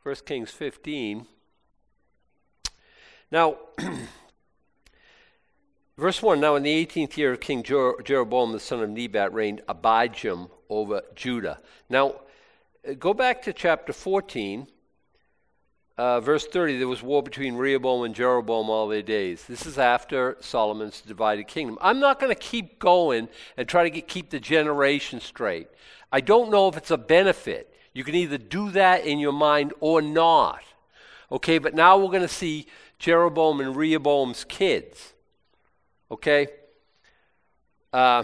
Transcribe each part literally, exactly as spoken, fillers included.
First Kings fifteen. Now, verse one, now in the eighteenth year of King Jer- Jeroboam, the son of Nebat, reigned Abijam over Judah. Now, go back to chapter fourteen, uh, verse thirty. There was war between Rehoboam and Jeroboam all their days. This is after Solomon's divided kingdom. I'm not going to keep going and try to get, keep the generation straight. I don't know if it's a benefit. You can either do that in your mind or not. Okay, but now we're going to see Jeroboam and Rehoboam's kids. Okay? Uh,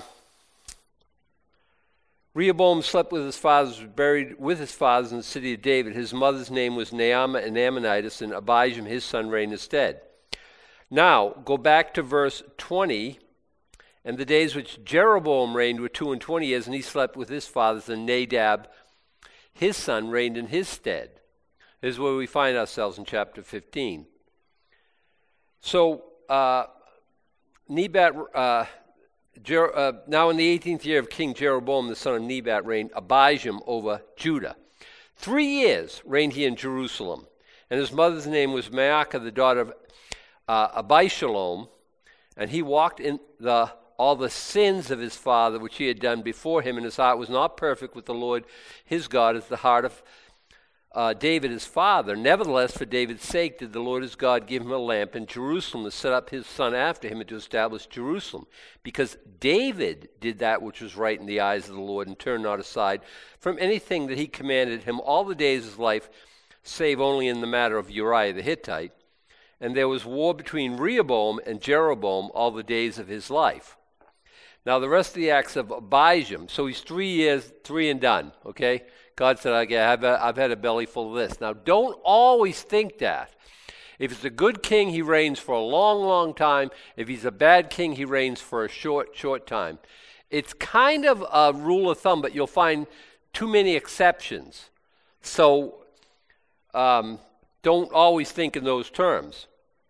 Rehoboam slept with his fathers, was buried with his fathers in the city of David. His mother's name was Naamah and Ammonitess, and Abijam, his son, reigned instead. Now, go back to verse twenty. And the days which Jeroboam reigned were two and twenty years, and he slept with his fathers, and Nadab, his son, reigned in his stead. This is where we find ourselves in chapter fifteen. So, uh, Nebat, uh, Jer- uh, now in the eighteenth year of King Jeroboam, the son of Nebat, reigned Abijam over Judah. Three years reigned he in Jerusalem, and his mother's name was Maacah, the daughter of uh, Abishalom, and he walked in the all the sins of his father, which he had done before him, and his heart was not perfect with the Lord his God, as the heart of uh, David his father. Nevertheless, for David's sake did the Lord his God give him a lamp in Jerusalem to set up his son after him and to establish Jerusalem, because David did that which was right in the eyes of the Lord and turned not aside from anything that he commanded him all the days of his life, save only in the matter of Uriah the Hittite. And there was war between Rehoboam and Jeroboam all the days of his life. Now, the rest of the acts of Abijam, so he's three years, three and done, okay? God said, okay, I've, I've had a belly full of this. Now, don't always think that. If it's a good king, he reigns for a long, long time. If he's a bad king, he reigns for a short, short time. It's kind of a rule of thumb, but you'll find too many exceptions. So um, don't always think in those terms.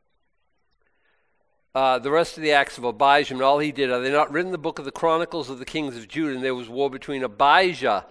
Uh, the rest of the acts of Abijam and all he did, are they not written in the book of the Chronicles of the Kings of Judah? And there was war between Abijah,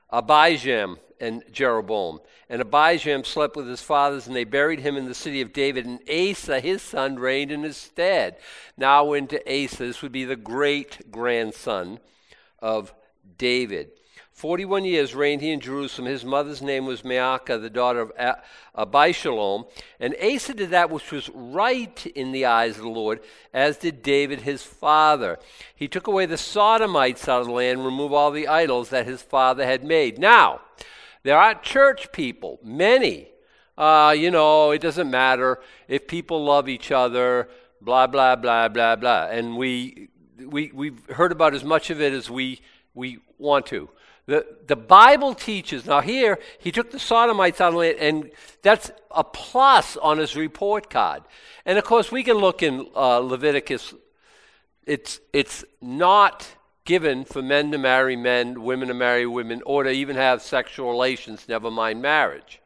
Abijam and Jeroboam. And Abijam slept with his fathers, and they buried him in the city of David. And Asa, his son, reigned in his stead. Now into Asa, this would be the great-grandson of David. Forty-one years reigned he in Jerusalem. His mother's name was Maacah, the daughter of Abishalom. And Asa did that which was right in the eyes of the Lord, as did David his father. He took away the Sodomites out of the land, removed all the idols that his father had made. Now, there are church people, many. Uh, you know, it doesn't matter if people love each other, blah, blah, blah, blah, blah. And we, we, we've heard about as much of it as we, we want to. The, the Bible teaches, now here, he took the Sodomites out of the land, and that's a plus on his report card. And of course, we can look in uh, Leviticus. It's, it's not given for men to marry men, women to marry women, or to even have sexual relations, never mind marriage.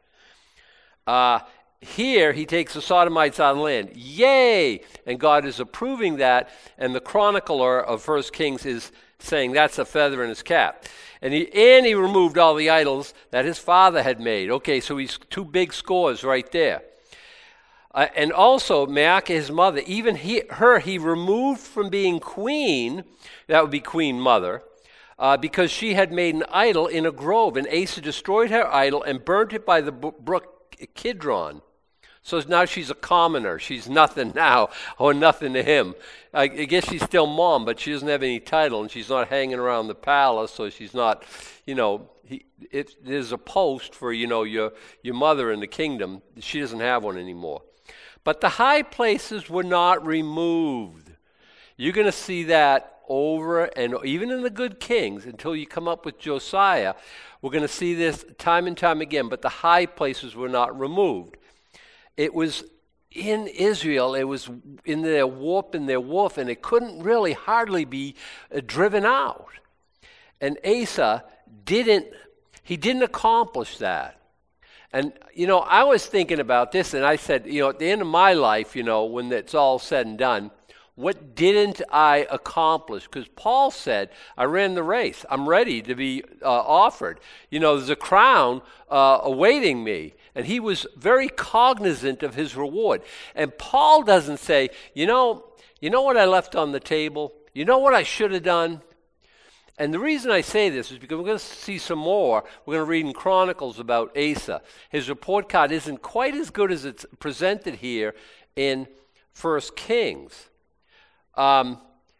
Uh, here, he takes the Sodomites out of the land. Yay! And God is approving that, and the chronicler of First Kings is saying that's a feather in his cap. And he, and he removed all the idols that his father had made. Okay, so he's two big scores right there. Uh, and also, Maacah, his mother, even he, her he removed from being queen, that would be queen mother, uh, because she had made an idol in a grove. And Asa destroyed her idol and burnt it by the brook Kidron. So now she's a commoner. She's nothing now, or nothing to him. I guess she's still mom, but she doesn't have any title, and she's not hanging around the palace, so she's not, you know, he, it, there's a post for, you know, your, your mother in the kingdom. She doesn't have one anymore. But the high places were not removed. You're going to see that over, and even in the good kings, until you come up with Josiah, we're going to see this time and time again, but the high places were not removed. It was in Israel, it was in their warp and their woof, and it couldn't really hardly be uh, driven out. And Asa didn't, he didn't accomplish that. And, you know, I was thinking about this, and I said, you know, at the end of my life, you know, when it's all said and done, what didn't I accomplish? Because Paul said, I ran the race. I'm ready to be uh, offered. You know, there's a crown uh, awaiting me. And he was very cognizant of his reward. And Paul doesn't say, you know, you know what I left on the table? You know what I should have done? And the reason I say this is because we're going to see some more. We're going to read in Chronicles about Asa. His report card isn't quite as good as it's presented here in First Kings. Um,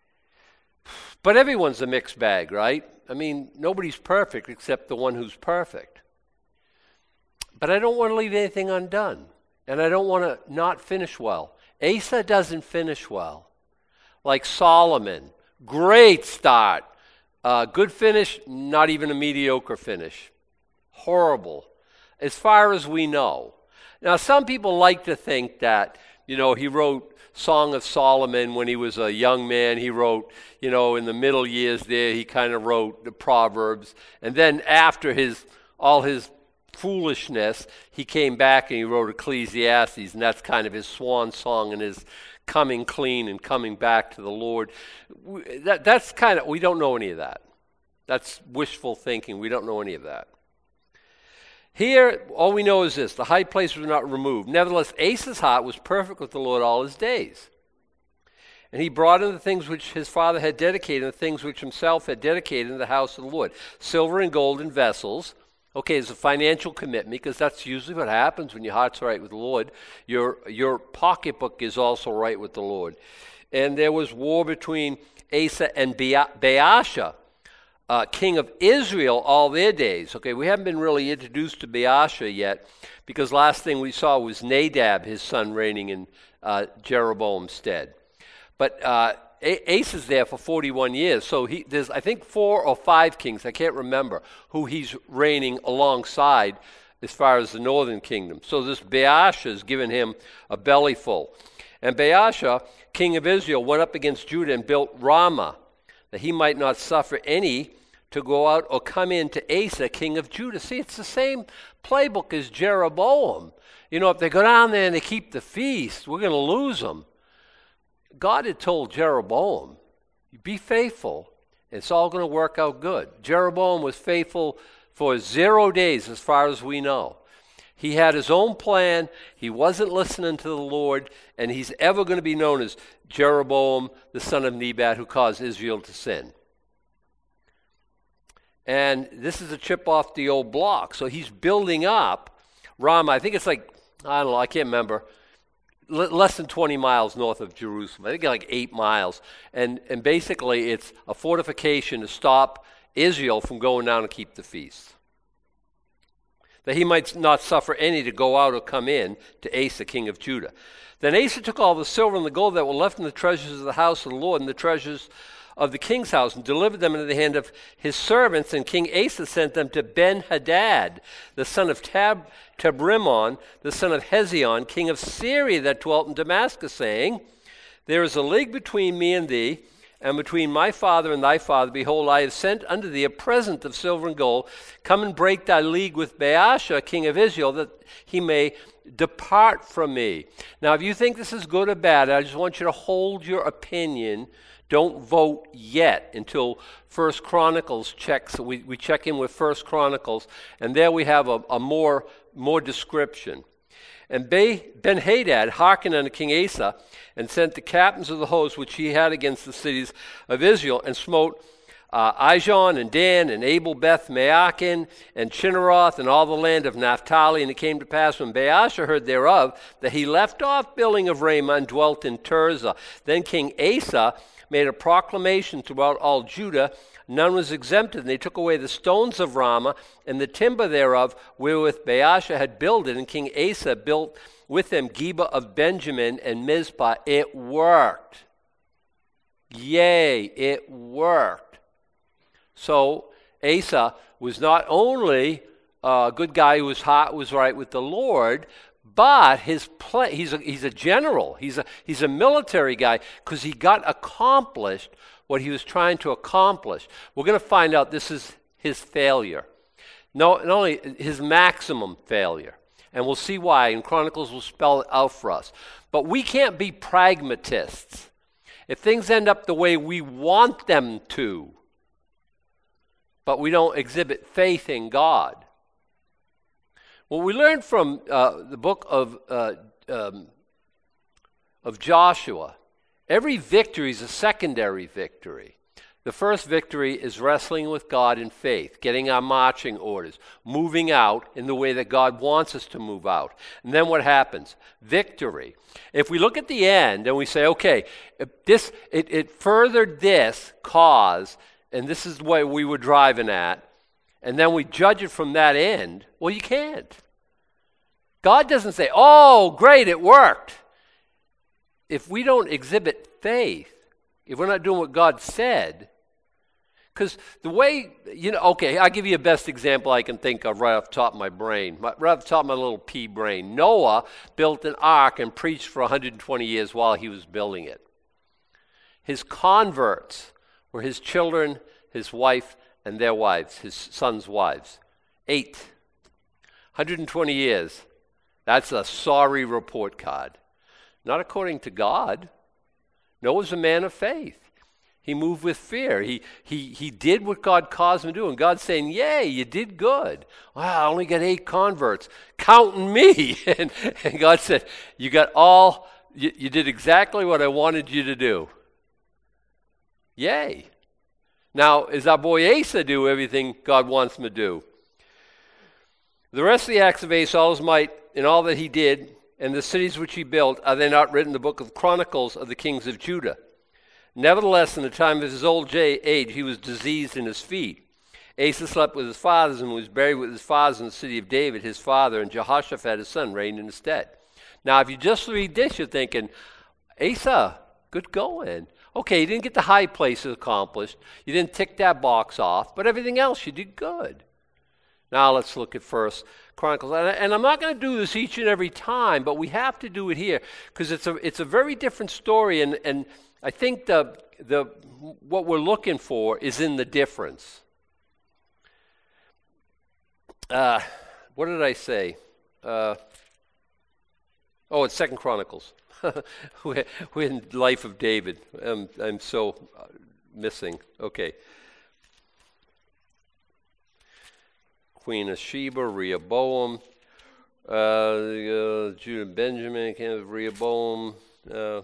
but everyone's a mixed bag, right? I mean, nobody's perfect except the one who's perfect. But I don't want to leave anything undone. And I don't want to not finish well. Asa doesn't finish well. Like Solomon, great start. Uh, good finish, not even a mediocre finish. Horrible, as far as we know. Now, some people like to think that, you know, he wrote Song of Solomon when he was a young man. He wrote, you know, in the middle years there, he kind of wrote the Proverbs. And then after his all his foolishness, he came back and he wrote Ecclesiastes, and that's kind of his swan song and his coming clean and coming back to the Lord. That, that's kind of, we don't know any of that. That's wishful thinking. We don't know any of that. Here, all we know is this: the high place was not removed. Nevertheless, Asa's heart was perfect with the Lord all his days. And he brought in the things which his father had dedicated, and the things which himself had dedicated in the house of the Lord. Silver and gold and vessels. Okay, it's a financial commitment, because that's usually what happens when your heart's right with the Lord. Your, your pocketbook is also right with the Lord. And there was war between Asa and Baasha, uh, king of Israel, all their days. Okay, we haven't been really introduced to Baasha yet, because last thing we saw was Nadab, his son, reigning in uh, Jeroboam's stead. But uh, Asa's there for forty-one years, so he, there's, I think, four or five kings, I can't remember, who he's reigning alongside as far as the northern kingdom. So this Baasha has given him a bellyful. And Baasha, king of Israel, went up against Judah and built Ramah, that he might not suffer any to go out or come in to Asa, king of Judah. See, it's the same playbook as Jeroboam. You know, if they go down there and they keep the feast, we're going to lose them. God had told Jeroboam, be faithful. It's all going to work out good. Jeroboam was faithful for zero days as far as we know. He had his own plan. He wasn't listening to the Lord, and he's ever going to be known as Jeroboam, the son of Nebat, who caused Israel to sin. And this is a chip off the old block. So he's building up Ramah. I think it's like, I don't know, I can't remember, less than twenty miles north of Jerusalem. I think like eight miles. And, and basically it's a fortification to stop Israel from going down and keep the feast, that he might not suffer any to go out or come in to Asa, king of Judah. Then Asa took all the silver and the gold that were left in the treasures of the house of the Lord and the treasures of the king's house, and delivered them into the hand of his servants. And King Asa sent them to Ben-Hadad, the son of Tab- Tabrimon, the son of Hezion, king of Syria, that dwelt in Damascus, saying, there is a league between me and thee, and between my father and thy father. Behold, I have sent unto thee a present of silver and gold. Come and break thy league with Baasha, king of Israel, that he may depart from me. Now, if you think this is good or bad, I just want you to hold your opinion. Don't vote yet until First Chronicles checks. We, we check in with First Chronicles, and there we have a, a more, more description. And Ben-Hadad hearkened unto King Asa, and sent the captains of the host which he had against the cities of Israel, and smote uh, Ijon and Dan and Abel Beth Maakin and Chinneroth and all the land of Naphtali. And it came to pass, when Baasha heard thereof, that he left off building of Ramah and dwelt in Tirzah. Then King Asa made a proclamation throughout all Judah. None was exempted, and they took away the stones of Ramah and the timber thereof, wherewith Baasha had builded. And King Asa built with them Geba of Benjamin and Mizpah. It worked. Yay, it worked. So Asa was not only a good guy whose heart was right with the Lord, but his play, he's a, he's a general. He's a, he's a military guy, because he got accomplished what he was trying to accomplish. We're going to find out this is his failure. No, not only his maximum failure. And we'll see why, and Chronicles will spell it out for us. But we can't be pragmatists. If things end up the way we want them to, but we don't exhibit faith in God, Well, we learned from uh, the book of, uh, um, of Joshua, every victory is a secondary victory. The first victory is wrestling with God in faith, getting our marching orders, moving out in the way that God wants us to move out. And then what happens? Victory. If we look at the end and we say, okay, this it, it furthered this cause, and this is what we were driving at, and then we judge it from that end, well, you can't. God doesn't say, oh, great, it worked. If we don't exhibit faith, if we're not doing what God said, because the way, you know, okay, I'll give you a best example I can think of right off the top of my brain, right off the top of my little pea brain. Noah built an ark and preached for one hundred twenty years while he was building it. His converts were his children, his wife, and their wives, his sons' wives. Eight. one hundred twenty years. That's a sorry report card. Not according to God. Noah's a man of faith. He moved with fear. He he he did what God caused him to do. And God's saying, yay, you did good. Wow, I only got eight converts. Counting me. and, and God said, you got all, you, you did exactly what I wanted you to do. Yay. Now, is our boy Asa do everything God wants him to do? The rest of the acts of Asa, all his might, and all that he did, and the cities which he built, are they not written in the book of Chronicles of the kings of Judah? Nevertheless, in the time of his old age, he was diseased in his feet. Asa slept with his fathers and was buried with his fathers in the city of David, his father, and Jehoshaphat, his son, reigned in his stead. Now, if you just read this, you're thinking, Asa, good going. Okay, you didn't get the high places accomplished. You didn't tick that box off, but everything else you did good. Now let's look at First Chronicles. And, and I'm not going to do this each and every time, but we have to do it here because it's a it's a very different story, and, and I think the the what we're looking for is in the difference. Uh, what did I say? Uh, oh, it's Second Chronicles. we're, we're in Life of David. I'm, I'm so missing. Okay. Queen of Sheba, Rehoboam, uh, uh, Judah and Benjamin, came of Rehoboam. Uh,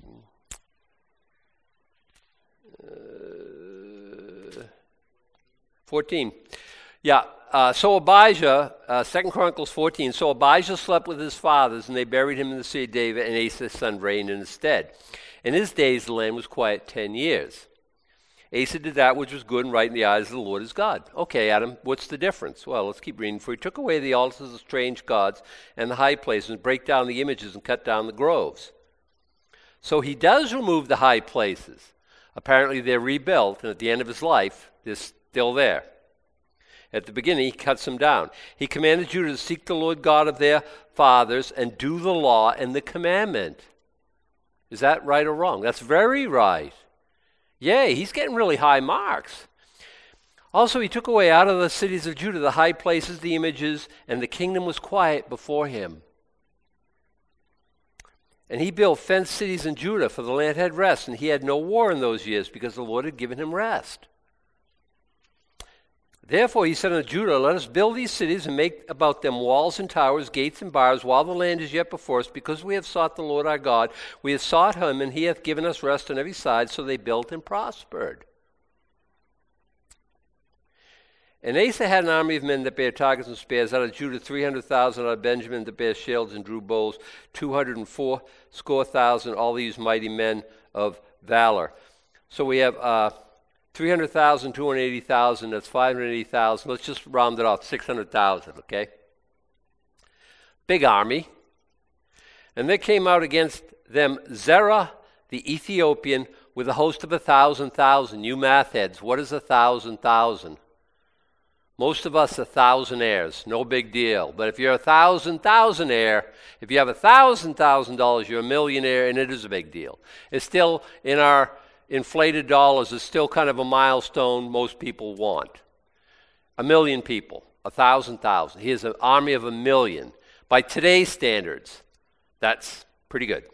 uh, fourteen. Yeah, uh, so Abijah, uh, Second Chronicles fourteen, so Abijah slept with his fathers, and they buried him in the city of David, and Asa his son reigned in his stead. In his days the land was quiet ten years. Asa did that which was good and right in the eyes of the Lord his God. Okay, Adam, what's the difference? Well, let's keep reading. For he took away the altars of strange gods and the high places, and break down the images and cut down the groves. So he does remove the high places. Apparently they're rebuilt, and at the end of his life, they're still there. At the beginning, he cuts them down. He commanded Judah to seek the Lord God of their fathers and do the law and the commandment. Is that right or wrong? That's very right. Yay, he's getting really high marks. Also, he took away out of the cities of Judah the high places, the images, and the kingdom was quiet before him. And he built fenced cities in Judah, for the land had rest, and he had no war in those years, because the Lord had given him rest. Therefore he said unto Judah, let us build these cities and make about them walls and towers, gates and bars, while the land is yet before us, because we have sought the Lord our God. We have sought him, and he hath given us rest on every side. So they built and prospered. And Asa had an army of men that bare targets and spears, out of Judah three hundred thousand, out of Benjamin that bare shields and drew bows, two hundred and four score thousand, all these mighty men of valor. So we have uh, three hundred thousand, two hundred eighty thousand, that's five hundred eighty thousand. Let's just round it off, six hundred thousand, okay? Big army. And there came out against them Zerah the Ethiopian with a host of a thousand thousand. You math heads, what is a thousand thousand? Most of us are thousandaires, no big deal. But if you're a thousand thousandaire, if you have a thousand thousand dollars, you're a millionaire, and it is a big deal. It's still in our inflated dollars, it's still kind of a milestone most people want. A million people, a thousand thousand. He has an army of a million. By today's standards, that's pretty good.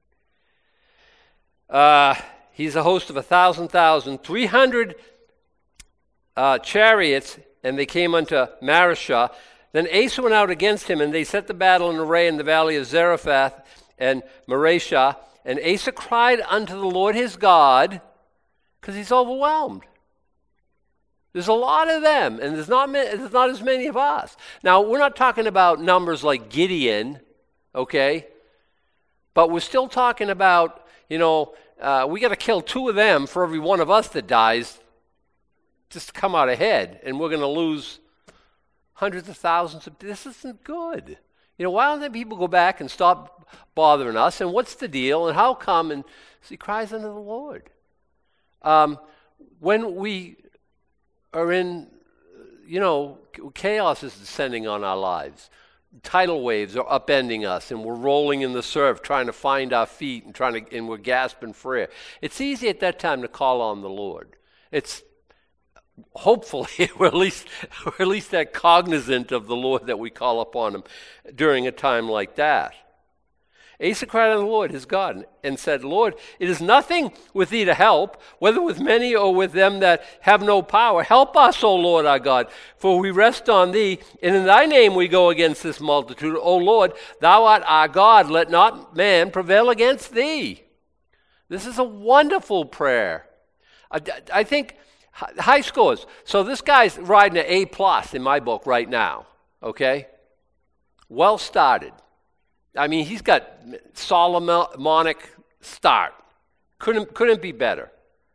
Uh, he's a host of a thousand thousand, three hundred uh, chariots. And they came unto Marishah. Then Asa went out against him, and they set the battle in array in the valley of Zarephath and Mareshah. And Asa cried unto the Lord his God, because he's overwhelmed. There's a lot of them, and there's not, there's not as many of us. Now, we're not talking about numbers like Gideon, okay? But we're still talking about, you know, uh, we got to kill two of them for every one of us that dies just to come out ahead, and we're going to lose hundreds of thousands of, this isn't good. You know, why don't the people go back and stop bothering us, and what's the deal, and how come, and so he cries unto the Lord. Um, when we are in, you know, chaos is descending on our lives. Tidal waves are upending us, and we're rolling in the surf, trying to find our feet, and trying to, and we're gasping for air. It's easy at that time to call on the Lord. It's hopefully we're at least we're at least that cognizant of the Lord that we call upon Him during a time like that. Asa cried unto the Lord his God, and said, Lord, it is nothing with thee to help, whether with many or with them that have no power. Help us, O Lord our God, for we rest on thee, and in thy name we go against this multitude. O Lord, thou art our God, let not man prevail against thee. This is a wonderful prayer. I, I think high scores. So this guy's riding an A plus in my book right now, okay? Well started. I mean, he's got Solomonic start. Couldn't, couldn't be better.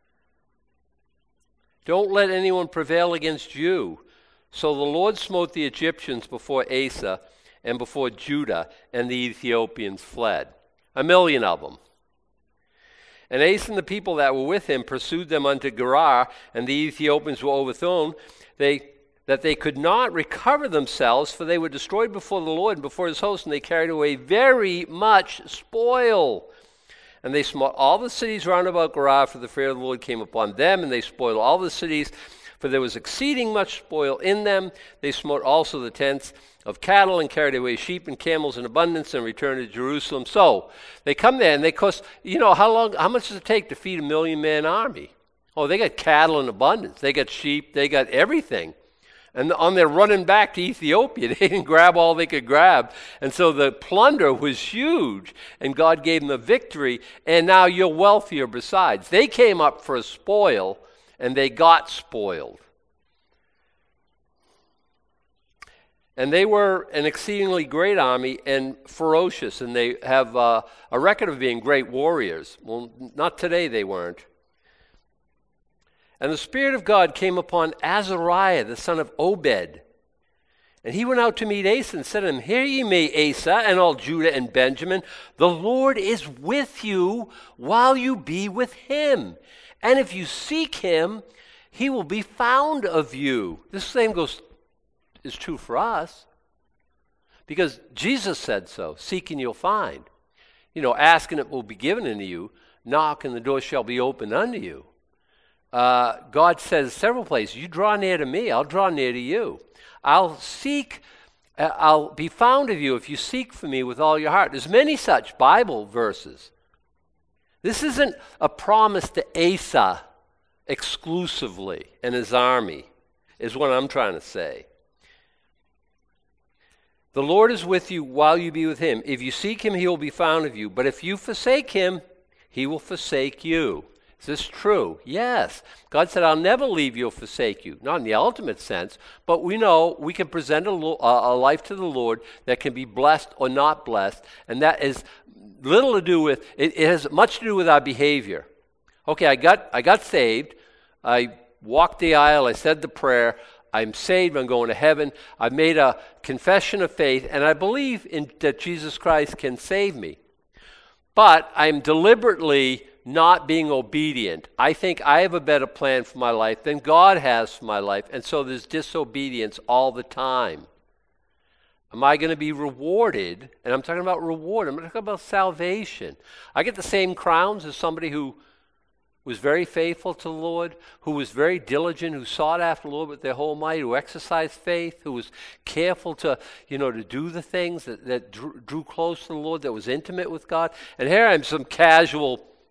Don't let anyone prevail against you. So the Lord smote the Egyptians before Asa and before Judah, and the Ethiopians fled. A million of them. And Asa and the people that were with him pursued them unto Gerar, and the Ethiopians were overthrown. They that they could not recover themselves, for they were destroyed before the Lord and before his host, and they carried away very much spoil. And they smote all the cities round about Gerar, for the fear of the Lord came upon them, and they spoiled all the cities, for there was exceeding much spoil in them. They smote also the tents of cattle, and carried away sheep and camels in abundance, and returned to Jerusalem. So they come there, and they cost, you know, how long, how much does it take to feed a million-man army? Oh, they got cattle in abundance. They got sheep. They got everything. And on their running back to Ethiopia, they didn't grab all they could grab. And so the plunder was huge, and God gave them the victory, and now you're wealthier besides. They came up for a spoil, and they got spoiled. And they were an exceedingly great army and ferocious, and they have uh, a record of being great warriors. Well, not today they weren't. And the Spirit of God came upon Azariah, the son of Obed. And he went out to meet Asa and said to him, Hear ye me, Asa, and all Judah and Benjamin. The Lord is with you while you be with him. And if you seek him, he will be found of you. This same goes is true for us. Because Jesus said so. Seek and you'll find. You know, ask and it will be given unto you. Knock and the door shall be opened unto you. Uh, God says several places, you draw near to me, I'll draw near to you. I'll seek, uh, I'll be found of you if you seek for me with all your heart. There's many such Bible verses. This isn't a promise to Asa exclusively and his army, is what I'm trying to say. The Lord is with you while you be with him. If you seek him, he will be found of you. But if you forsake him, he will forsake you. Is this true? Yes. God said, I'll never leave you or forsake you. Not in the ultimate sense, but we know we can present a, a life to the Lord that can be blessed or not blessed, and that is little to do with, it, it has much to do with our behavior. Okay, I got, I got saved. I walked the aisle. I said the prayer. I'm saved. I'm going to heaven. I've made a confession of faith, and I believe in that Jesus Christ can save me. But I'm deliberately not being obedient. I think I have a better plan for my life than God has for my life, and so there's disobedience all the time. Am I going to be rewarded? And I'm talking about reward. I'm talking about salvation. I get the same crowns as somebody who was very faithful to the Lord, who was very diligent, who sought after the Lord with their whole might, who exercised faith, who was careful to, you know, to do the things that, that drew, drew close to the Lord, that was intimate with God. And here I'm some casual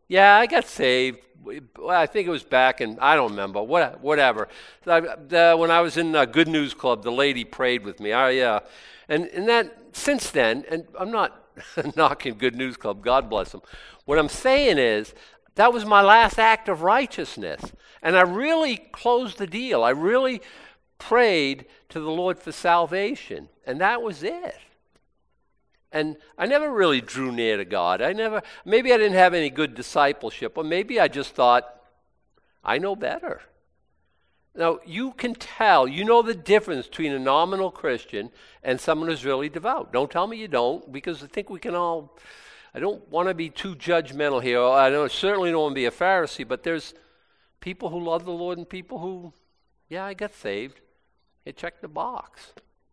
Yeah, I got saved. Well, I think it was back in, I don't remember, what, whatever. I, the, when I was in a Good News Club, the lady prayed with me. I, uh, and, and that, since then, and I'm not knocking Good News Club, God bless them. What I'm saying is, that was my last act of righteousness. And I really closed the deal. I really prayed to the Lord for salvation. And that was it. And I never really drew near to God. I never, maybe I didn't have any good discipleship, or maybe I just thought, I know better. Now, you can tell, you know the difference between a nominal Christian and someone who's really devout. Don't tell me you don't, because I think we can all, I don't want to be too judgmental here. I don't, certainly don't want to be a Pharisee, but there's people who love the Lord and people who, yeah, I got saved. Hey, check the box.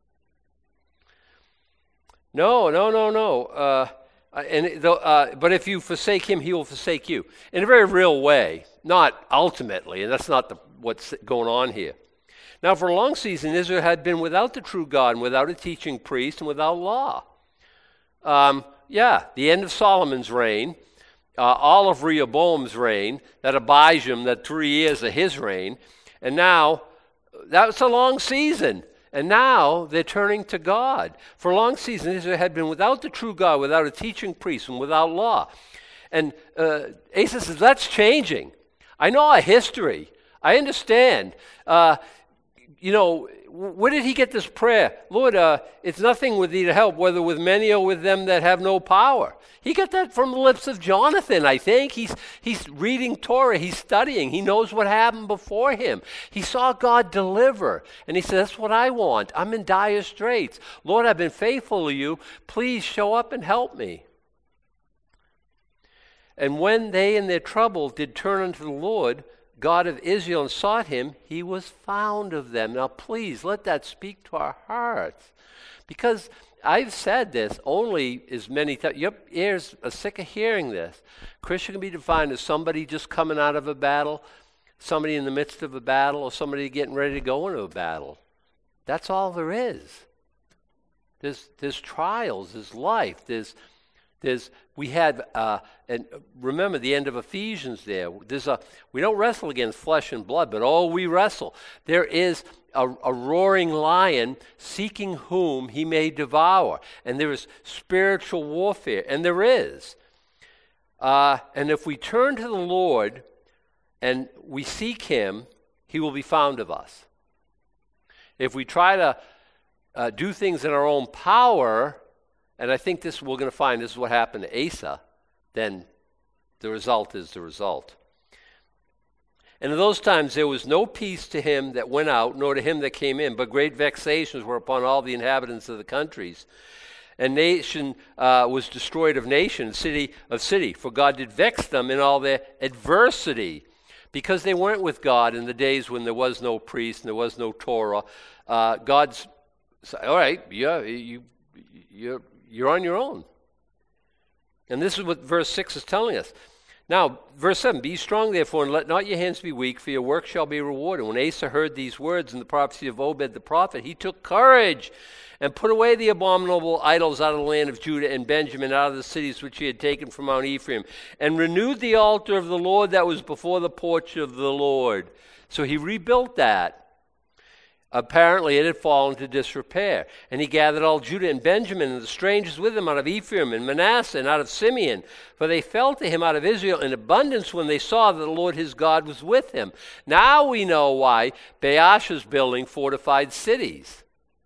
No, no, no, no. Uh, and the, uh, but if you forsake him, he will forsake you. In a very real way, not ultimately, and that's not the, what's going on here. Now, for a long season, Israel had been without the true God, and without a teaching priest, and without law. Um, yeah, the end of Solomon's reign, uh, all of Rehoboam's reign, that Abijam, that three years of his reign, and now, that was a long season. And now they're turning to God. For a long season, Israel had been without the true God, without a teaching priest, and without law. And uh, Asa says, that's changing. I know our history. I understand. Uh, you know, where did he get this prayer? Lord, uh, it's nothing with thee to help, whether with many or with them that have no power. He got that from the lips of Jonathan, I think. He's, he's reading Torah. He's studying. He knows what happened before him. He saw God deliver. And he said, that's what I want. I'm in dire straits. Lord, I've been faithful to you. Please show up and help me. And when they in their trouble did turn unto the Lord, God of Israel, and sought him, he was found of them. Now, please, let that speak to our hearts. Because I've said this only as many times. Your ears are sick of hearing this. Christian can be defined as somebody just coming out of a battle, somebody in the midst of a battle, or somebody getting ready to go into a battle. That's all there is. There's, there's trials, there's life, there's There's, we had, uh, and remember the end of Ephesians there. There's a, we don't wrestle against flesh and blood, but oh, we wrestle. There is a, a roaring lion seeking whom he may devour. And there is spiritual warfare, and there is. Uh, and if we turn to the Lord and we seek him, he will be found of us. If we try to uh, do things in our own power, and I think this we're going to find this is what happened to Asa, then the result is the result. And in those times there was no peace to him that went out, nor to him that came in, but great vexations were upon all the inhabitants of the countries. And nation uh, was destroyed of nation, city of city, for God did vex them in all their adversity, because they weren't with God in the days when there was no priest and there was no Torah. Uh, God's, all right, yeah, you, you're, you're on your own. And this is what verse six is telling us. Now, verse seven, be strong therefore, and let not your hands be weak, for your work shall be rewarded. When Asa heard these words in the prophecy of Obed the prophet, he took courage and put away the abominable idols out of the land of Judah and Benjamin, out of the cities which he had taken from Mount Ephraim, and renewed the altar of the Lord that was before the porch of the Lord. So he rebuilt that. Apparently it had fallen to disrepair. And he gathered all Judah and Benjamin and the strangers with him out of Ephraim and Manasseh and out of Simeon. For they fell to him out of Israel in abundance when they saw that the Lord his God was with him. Now we know why Baasha is building fortified cities.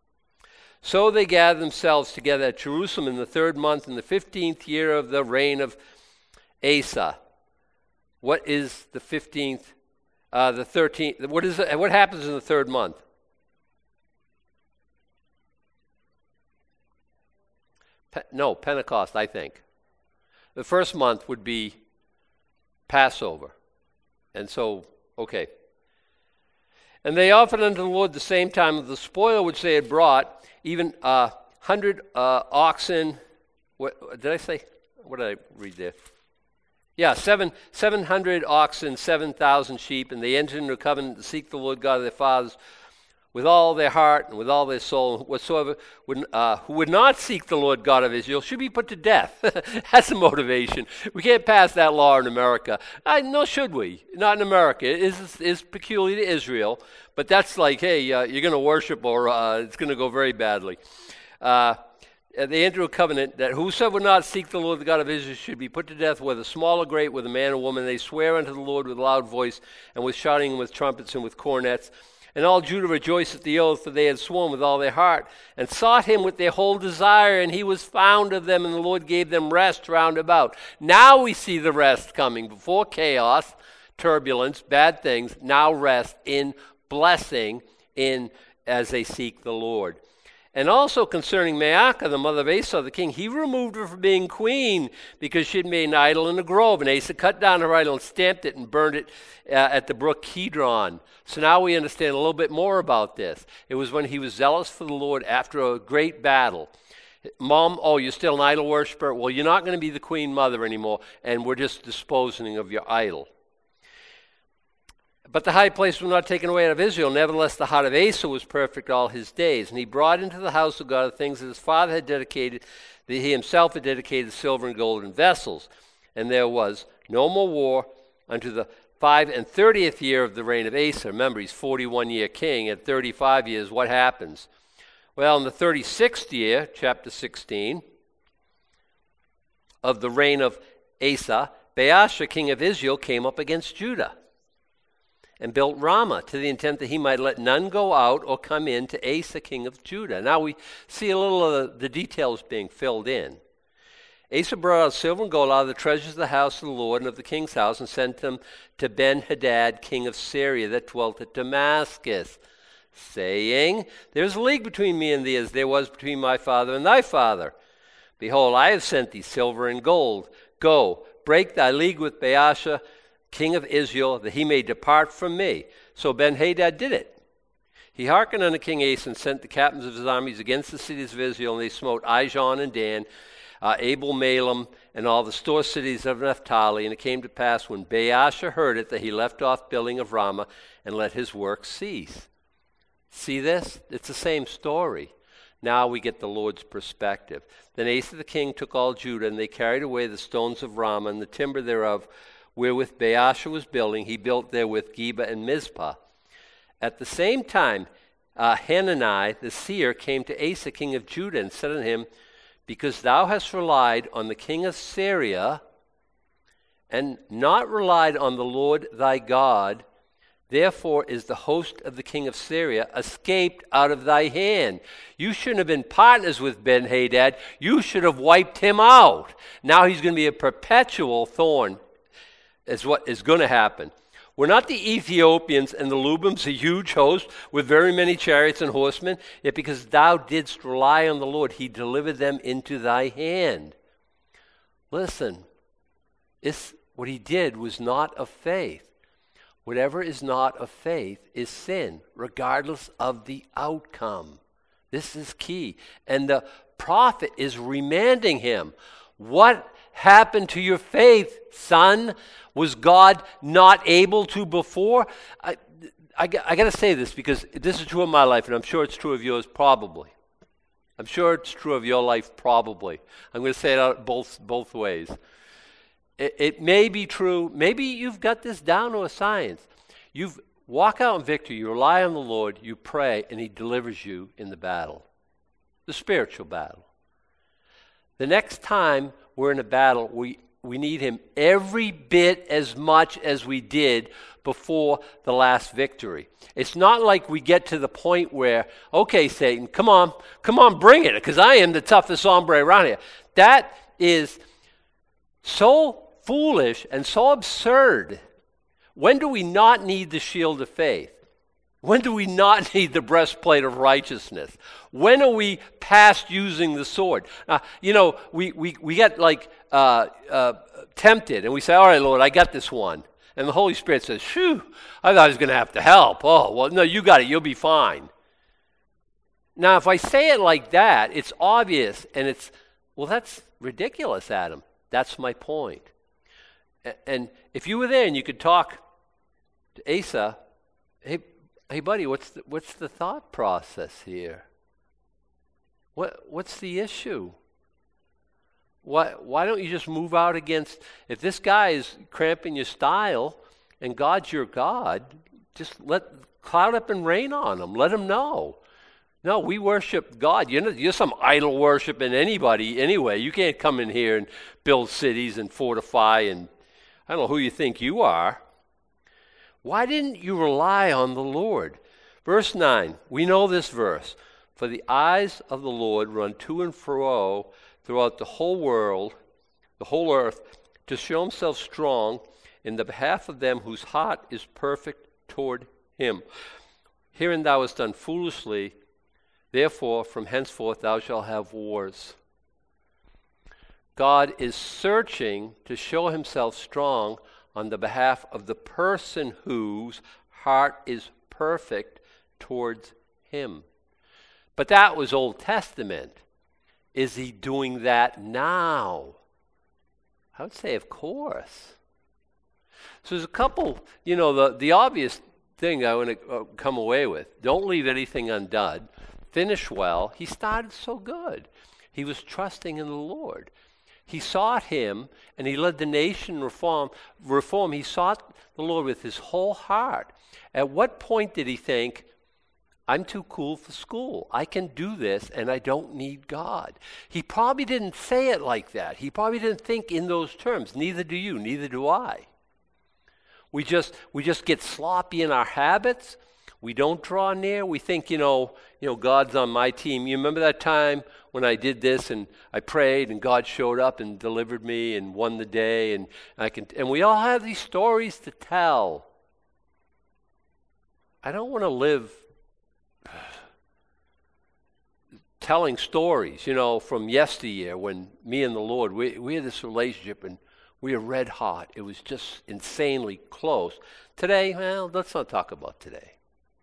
So they gathered themselves together at Jerusalem in the third month in the fifteenth year of the reign of Asa. What is the fifteenth, uh, the thirteenth? What is it, what happens in the third month? Pe- no, Pentecost, I think. The first month would be Passover. And so, okay. And they offered unto the Lord the same time of the spoil which they had brought, even a uh, hundred uh, oxen. What did I say? What did I read there? Yeah, seven seven hundred oxen, seven thousand sheep, and they entered into a covenant to seek the Lord God of their fathers with all their heart and with all their soul, whatsoever would, uh, who would not seek the Lord God of Israel should be put to death. That's the motivation. We can't pass that law in America. I, nor should we. Not in America. It is, is peculiar to Israel, but that's like, hey, uh, you're going to worship or uh, it's going to go very badly. Uh, they enter a covenant that whosoever would not seek the Lord the God of Israel should be put to death, whether small or great, whether man or woman. They swear unto the Lord with a loud voice and with shouting and with trumpets and with cornets. And all Judah rejoiced at the oath, for they had sworn with all their heart, and sought him with their whole desire, and he was found of them, and the Lord gave them rest round about. Now we see the rest coming. Before chaos, turbulence, bad things, now rest in blessing in as they seek the Lord. And also concerning Maacah, the mother of Asa the king, he removed her from being queen because she had made an idol in a grove. And Asa cut down her idol and stamped it and burned it uh, at the brook Kidron. So now we understand a little bit more about this. It was when he was zealous for the Lord after a great battle. Mom, oh, you're still an idol worshiper? Well, you're not going to be the queen mother anymore, and we're just disposing of your idol. But the high place was not taken away out of Israel. Nevertheless, the heart of Asa was perfect all his days. And he brought into the house of God the things that his father had dedicated, that he himself had dedicated silver and golden vessels. And there was no more war unto the five and thirtieth year of the reign of Asa. Remember, he's forty-one year king. At thirty-five years, what happens? Well, in the thirty-sixth year, chapter sixteen, of the reign of Asa, Baasha, king of Israel, came up against Judah and built Ramah to the intent that he might let none go out or come in to Asa, king of Judah. Now we see a little of the, the details being filled in. Asa brought out silver and gold out of the treasures of the house of the Lord and of the king's house and sent them to Ben-Hadad, king of Syria, that dwelt at Damascus, saying, There is a league between me and thee, as there was between my father and thy father. Behold, I have sent thee silver and gold. Go, break thy league with Baasha, king of Israel, that he may depart from me. So Ben-Hadad did it. He hearkened unto King Asa and sent the captains of his armies against the cities of Israel, and they smote Ijon and Dan, uh, Abel-Malim, and all the store cities of Naphtali. And it came to pass, when Baasha heard it, that he left off building of Ramah and let his work cease. See this? It's the same story. Now we get the Lord's perspective. Then Asa the king took all Judah, and they carried away the stones of Ramah and the timber thereof, wherewith Baasha was building. He built therewith Geba and Mizpah. At the same time, uh, Hanani the seer came to Asa king of Judah and said unto him, Because thou hast relied on the king of Syria, and not relied on the Lord thy God, therefore is the host of the king of Syria escaped out of thy hand. You shouldn't have been partners with Ben-Hadad. You should have wiped him out. Now he's going to be a perpetual thorn, is what is going to happen. We're not the Ethiopians and the Lubims, a huge host with very many chariots and horsemen, yet because thou didst rely on the Lord, he delivered them into thy hand. Listen, this, what he did was not of faith. Whatever is not of faith is sin, regardless of the outcome. This is key. And the prophet is remanding him, what happened to your faith, son? Was God not able to before? I, I, I got to say this because this is true of my life, and I'm sure it's true of yours probably. I'm sure it's true of your life probably. I'm going to say it out both, both ways. It, it may be true. Maybe you've got this down to a science. You walk out in victory. You rely on the Lord. You pray, and he delivers you in the battle, the spiritual battle. The next time we're in a battle, we We need him every bit as much as we did before the last victory. It's not like we get to the point where, okay, Satan, come on, come on, bring it, because I am the toughest hombre around here. That is so foolish and so absurd. When do we not need the shield of faith? When do we not need the breastplate of righteousness? When are we past using the sword? Uh, you know, we, we, we get like uh, uh, tempted and we say, all right, Lord, I got this one. And the Holy Spirit says, phew, I thought I was going to have to help. Oh, well, no, you got it. You'll be fine. Now, if I say it like that, it's obvious and it's, well, that's ridiculous, Adam. That's my point. And if you were there and you could talk to Asa, hey, Hey, buddy, what's the, what's the thought process here? What what's the issue? Why why don't you just move out against, if this guy is cramping your style and God's your God, just let cloud up and rain on him. Let him know. No, we worship God. You're, not, you're some idol worshiping anybody anyway. You can't come in here and build cities and fortify, and I don't know who you think you are. Why didn't you rely on the Lord? Verse nine, we know this verse. For the eyes of the Lord run to and fro throughout the whole world, the whole earth, to show himself strong in the behalf of them whose heart is perfect toward him. Herein thou hast done foolishly, therefore from henceforth thou shalt have wars. God is searching to show himself strong on the behalf of the person whose heart is perfect towards him. But that was Old Testament. Is he doing that now? I would say, of course. So there's a couple, you know, the, the obvious thing I want to uh, come away with. Don't leave anything undone. Finish well. He started so good. He was trusting in the Lord. He sought him, and he led the nation reform. Reform. He sought the Lord with his whole heart. At what point did he think, I'm too cool for school. I can do this, and I don't need God? He probably didn't say it like that. He probably didn't think in those terms. Neither do you. Neither do I. We just we just get sloppy in our habits. We don't draw near. We think, you know, you know, God's on my team. You remember that time when I did this and I prayed and God showed up and delivered me and won the day, and I can and we all have these stories to tell. I don't want to live telling stories, you know, from yesteryear when me and the Lord, we, we had this relationship and we were red hot. It was just insanely close. Today, well, let's not talk about today.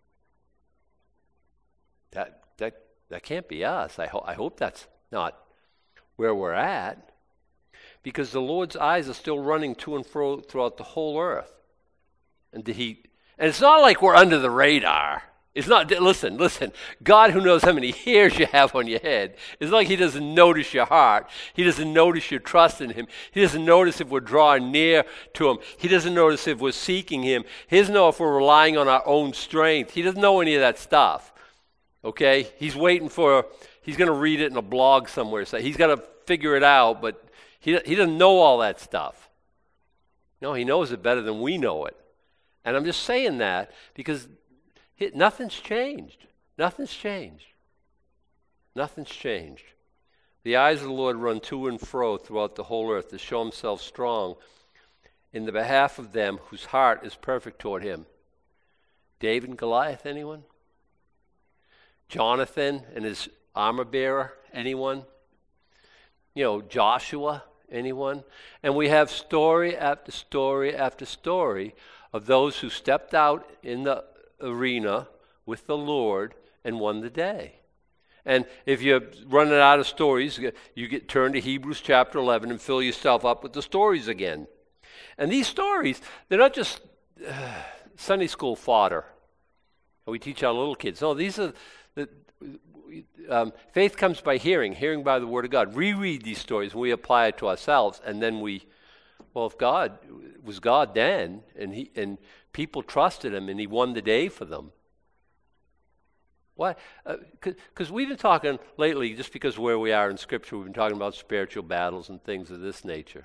That that that can't be us. I, ho- I hope that's not where we're at, because the Lord's eyes are still running to and fro throughout the whole earth. And did he? And it's not like we're under the radar. It's not, listen, listen, God, who knows how many hairs you have on your head, it's like he doesn't notice your heart. He doesn't notice your trust in him. He doesn't notice if we're drawing near to him. He doesn't notice if we're seeking him. He doesn't know if we're relying on our own strength. He doesn't know any of that stuff, okay? He's waiting for, he's going to read it in a blog somewhere. So he's got to figure it out, but he, he doesn't know all that stuff. No, he knows it better than we know it. And I'm just saying that because It, nothing's changed. Nothing's changed. Nothing's changed. The eyes of the Lord run to and fro throughout the whole earth to show himself strong in the behalf of them whose heart is perfect toward him. David and Goliath, anyone? Jonathan and his armor bearer, anyone? You know, Joshua, anyone? And we have story after story after story of those who stepped out in the arena with the Lord and won the day. And if you're running out of stories, you get turn to Hebrews chapter eleven and fill yourself up with the stories again. And these stories, they're not just uh, Sunday school fodder. We teach our little kids. No, these are the um, faith comes by hearing, hearing by the word of God. Reread these stories and we apply it to ourselves, and then we, well, if God was God then, and he and people trusted him, and he won the day for them. Why? Because uh, we've been talking lately, just because of where we are in Scripture, we've been talking about spiritual battles and things of this nature.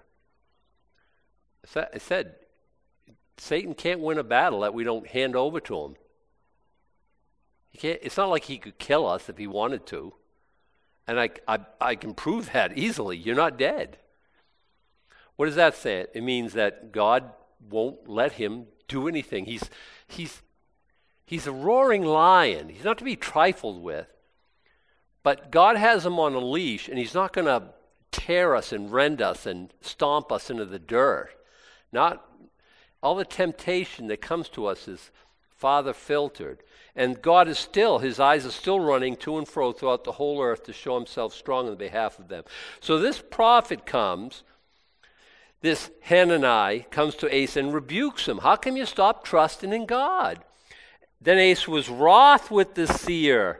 I said, Satan can't win a battle that we don't hand over to him. He can't. It's not like he could kill us if he wanted to. And I, I, I can prove that easily. You're not dead. What does that say? It means that God won't let him do anything. He's he's he's a roaring lion. He's not to be trifled with. But God has him on a leash, and he's not going to tear us and rend us and stomp us into the dirt. Not all the temptation that comes to us is Father filtered. And God is still, his eyes are still running to and fro throughout the whole earth to show himself strong on behalf of them. So this prophet comes, this Hanani comes to Asa and rebukes him. How come you stop trusting in God? Then Asa was wroth with the seer.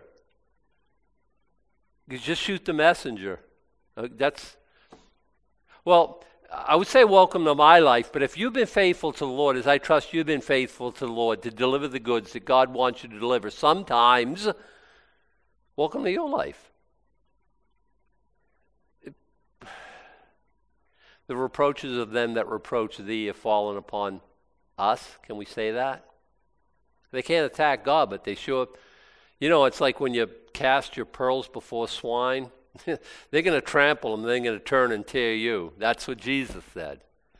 You just shoot the messenger. Uh, that's, well, I would say welcome to my life, but if you've been faithful to the Lord, as I trust you've been faithful to the Lord to deliver the goods that God wants you to deliver, sometimes, welcome to your life. It, the reproaches of them that reproach thee have fallen upon us. Can we say that? They can't attack God, but they sure, you know, it's like when you cast your pearls before swine. They're going to trample them, they're going to turn and tear you. That's what Jesus said.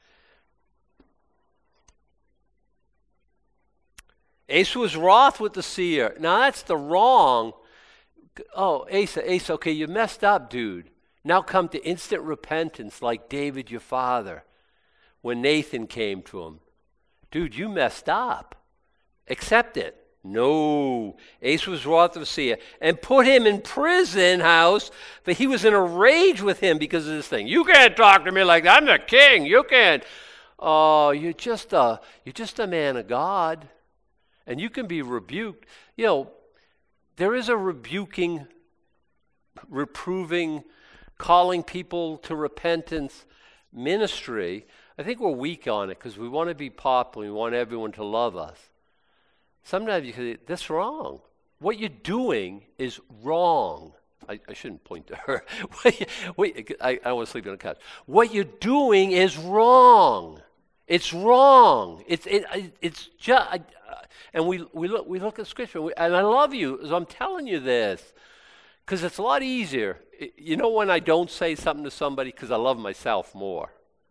Asa was wroth with the seer. Now that's the wrong. Oh, Asa, Asa, okay, you messed up, dude. Now come to instant repentance like David your father when Nathan came to him. Dude, you messed up. Accept it. No. Asa was wroth with the seer and put him in prison house, but he was in a rage with him because of this thing. You can't talk to me like that. I'm the king. You can't. Oh, you're just a you're just a man of God, and you can be rebuked. You know, there is a rebuking, reproving, calling people to repentance ministry. I think we're weak on it because we want to be popular. We want everyone to love us. Sometimes you say, that's wrong. What you're doing is wrong. I, I shouldn't point to her. wait, wait, I, I want to sleep on the couch. What you're doing is wrong. It's wrong. It's it, it's just, uh, and we we look we look at Scripture, we, and I love you, so I'm telling you this, because it's a lot easier. It, you know when I don't say something to somebody because I love myself more,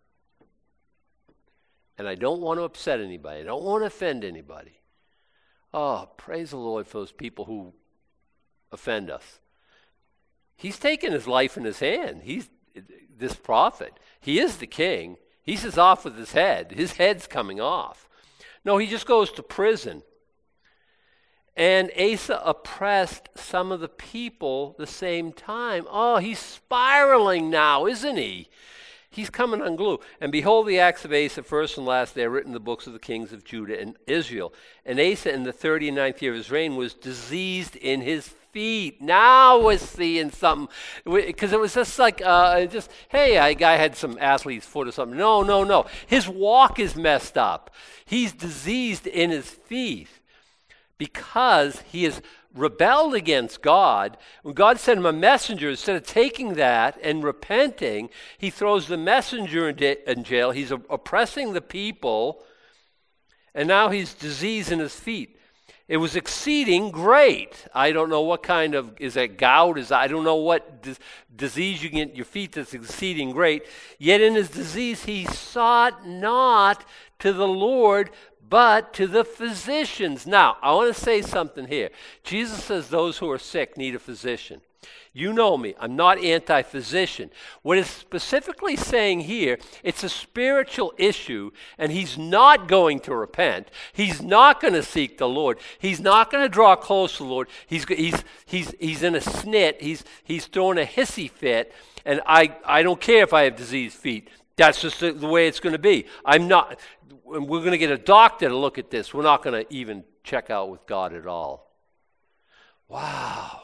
and I don't want to upset anybody. I don't want to offend anybody. Oh, praise the Lord for those people who offend us. He's taken his life in his hand. He's this prophet. He is the king. He says off with his head. His head's coming off. No, he just goes to prison. And Asa oppressed some of the people the same time. Oh, he's spiraling now, isn't he? He's coming unglued. And behold, the acts of Asa, first and last, they are written in the books of the kings of Judah and Israel. And Asa, in the thirty-ninth year of his reign, was diseased in his feet. Now we're seeing something. Because it was just like, uh, just hey, a guy had some athlete's foot or something. No, no, no. His walk is messed up. He's diseased in his feet because he is rebelled against God. When God sent him a messenger, instead of taking that and repenting, he throws the messenger in jail. He's oppressing the people, and now he's diseased in his feet. It was exceeding great. I don't know what kind of, is that gout? Is I don't know what dis- disease you can get in your feet that's exceeding great. Yet in his disease he sought not to the Lord, but to the physicians. Now, I want to say something here. Jesus says those who are sick need a physician. You know me. I'm not anti-physician. What it's specifically saying here, it's a spiritual issue, and he's not going to repent. He's not going to seek the Lord. He's not going to draw close to the Lord. He's he's he's he's in a snit. He's he's throwing a hissy fit, and I I don't care if I have diseased feet. That's just the, the way it's going to be. I'm not. We're going to get a doctor to look at this. We're not going to even check out with God at all. Wow.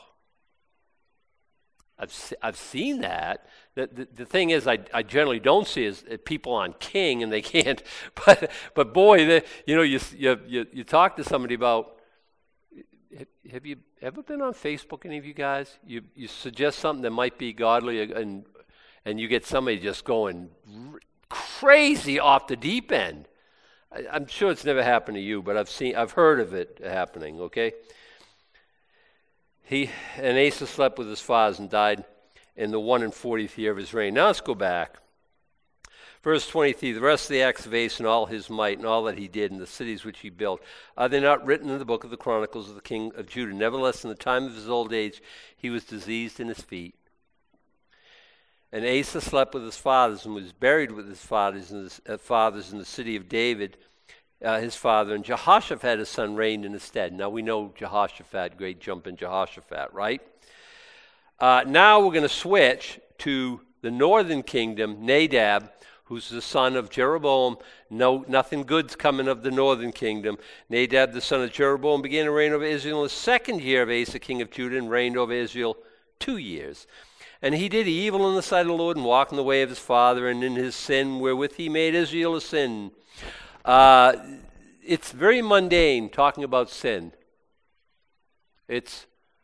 I've I've seen that. The, the, the thing is, I, I generally don't see is people on King and they can't. But but boy, the, you know, you, you you you talk to somebody about. Have you ever been on Facebook? Any of you guys? You you suggest something that might be godly, and and you get somebody just going r- crazy off the deep end. I, I'm sure it's never happened to you, but I've seen, I've heard of it happening. Okay. He and Asa slept with his fathers and died in the one and fortieth year of his reign. Now let's go back. Verse twenty-three, the rest of the acts of Asa and all his might and all that he did and the cities which he built, are they not written in the book of the Chronicles of the king of Judah? Nevertheless, in the time of his old age, he was diseased in his feet. And Asa slept with his fathers and was buried with his fathers in the, uh, fathers in the city of David, Uh, his father, and Jehoshaphat, his son, reigned in his stead. Now we know Jehoshaphat, great jump in Jehoshaphat, right? Uh, now we're going to switch to the northern kingdom, Nadab, who's the son of Jeroboam. No, nothing good's coming of the northern kingdom. Nadab, the son of Jeroboam, began to reign over Israel in the second year of Asa, king of Judah, and reigned over Israel two years. And he did evil in the sight of the Lord, and walked in the way of his father, and in his sin wherewith he made Israel to sin. Uh, it's very mundane talking about sin. It's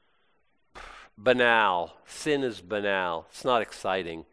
banal. Sin is banal. It's not exciting.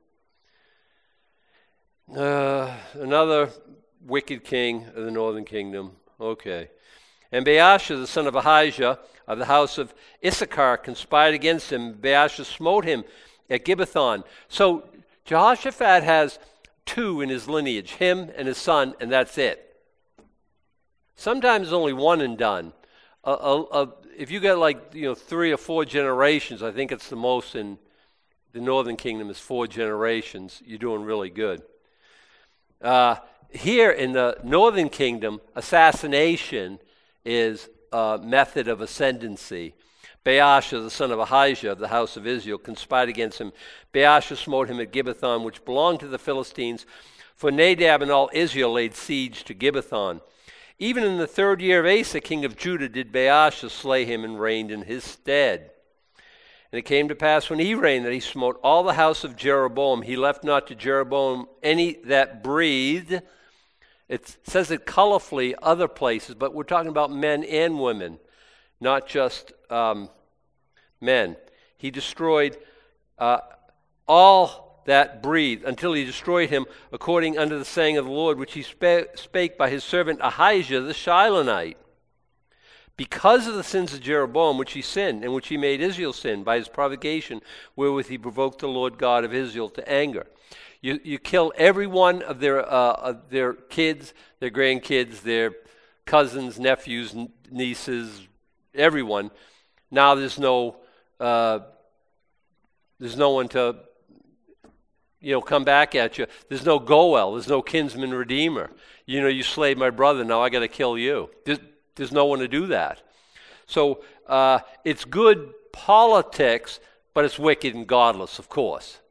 Uh, another wicked king of the northern kingdom. Okay. And Baasha, the son of Ahijah, of the house of Issachar, conspired against him. Baasha smote him at Gibbethon. So Jehoshaphat has two in his lineage, him and his son, and that's it. Sometimes only one and done. Uh, uh, uh, if you get like you know three or four generations, I think it's the most in the northern kingdom is four generations. You're doing really good. Uh, here in the northern kingdom, assassination is a method of ascendancy. Baasha, the son of Ahijah of the house of Israel, conspired against him. Baasha smote him at Gibbethon, which belonged to the Philistines, for Nadab and all Israel laid siege to Gibbethon. Even in the third year of Asa, king of Judah, did Baasha slay him and reigned in his stead. And it came to pass when he reigned that he smote all the house of Jeroboam. He left not to Jeroboam any that breathed. It says it colorfully other places, but we're talking about men and women, not just um, men. He destroyed uh, all that breathed until he destroyed him according unto the saying of the Lord, which he spa- spake by his servant Ahijah the Shilonite. Because of the sins of Jeroboam, which he sinned, and which he made Israel sin, by his provocation, wherewith he provoked the Lord God of Israel to anger. You, you kill every one of their, uh, of their kids, their grandkids, their cousins, nephews, n- nieces, everyone. Now there's no, uh, there's no one to, you know, come back at you. There's no Goel. There's no kinsman redeemer. You know, you slayed my brother. Now I got to kill you. There's, There's no one to do that. So uh, it's good politics, but it's wicked and godless, of course.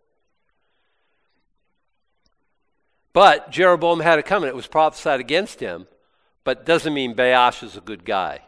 But Jeroboam had it coming. It was prophesied against him, but doesn't mean Baasha is a good guy.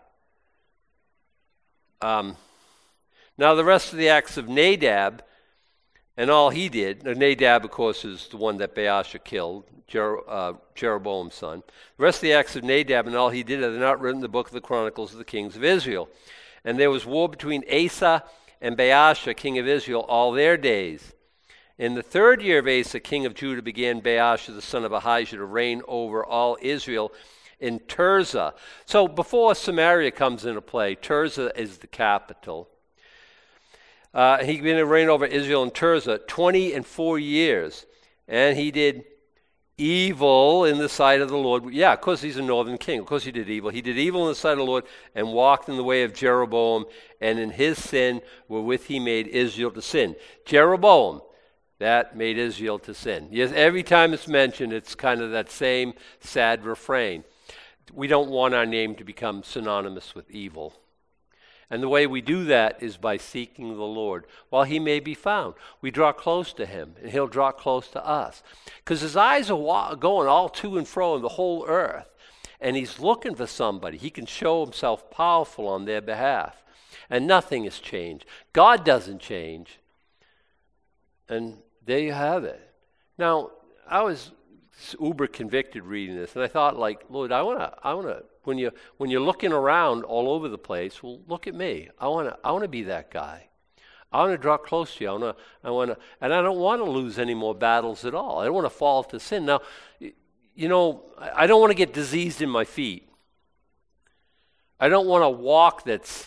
Um, now the rest of the acts of Nadab and all he did, Nadab, of course, is the one that Baasha killed, Jer- uh, Jeroboam's son. The rest of the acts of Nadab and all he did are not written in the book of the Chronicles of the Kings of Israel. And there was war between Asa and Baasha, king of Israel, all their days. In the third year of Asa, king of Judah, began Baasha, the son of Ahijah, to reign over all Israel in Tirzah. So before Samaria comes into play, Tirzah is the capital. Uh, he began to reign over Israel in Tirzah twenty and four years. And he did evil in the sight of the Lord. Yeah, of course he's a northern king. Of course he did evil. He did evil in the sight of the Lord and walked in the way of Jeroboam. And in his sin wherewith he made Israel to sin. Jeroboam, that made Israel to sin. Yes, every time it's mentioned, it's kind of that same sad refrain. We don't want our name to become synonymous with evil. And the way we do that is by seeking the Lord while he may be found. We draw close to him, and he'll draw close to us. Because his eyes are wa- going all to and fro in the whole earth, and he's looking for somebody. He can show himself powerful on their behalf. And nothing has changed. God doesn't change. And there you have it. Now, I was uber convicted reading this, and I thought, like, Lord, I want to, I want to, when you when you're looking around all over the place, well, look at me. I want to, I want to be that guy. I want to draw close to you. I want to, I want to, and I don't want to lose any more battles at all. I don't want to fall to sin. Now, you know, I don't want to get diseased in my feet. I don't want to walk that's,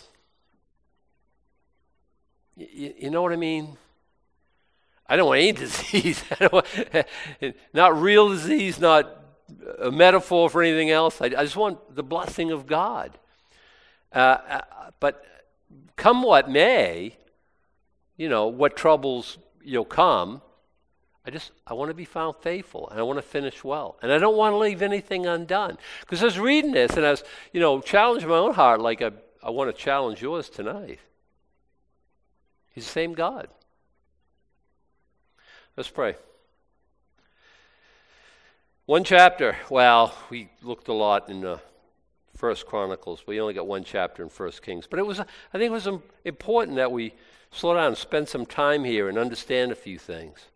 you, you know what I mean? I don't want any disease. I don't want, not real disease, not a metaphor for anything else. I, I just want the blessing of God. Uh, but come what may, you know, what troubles, you know, come, I just, I want to be found faithful, and I want to finish well. And I don't want to leave anything undone. Because I was reading this, and I was, you know, challenging my own heart like I, I want to challenge yours tonight. He's the same God. Let's pray. One chapter. Well, we looked a lot in uh, First Chronicles. We only got one chapter in First Kings. But it was, I think it was um, important that we slow down and spend some time here and understand a few things.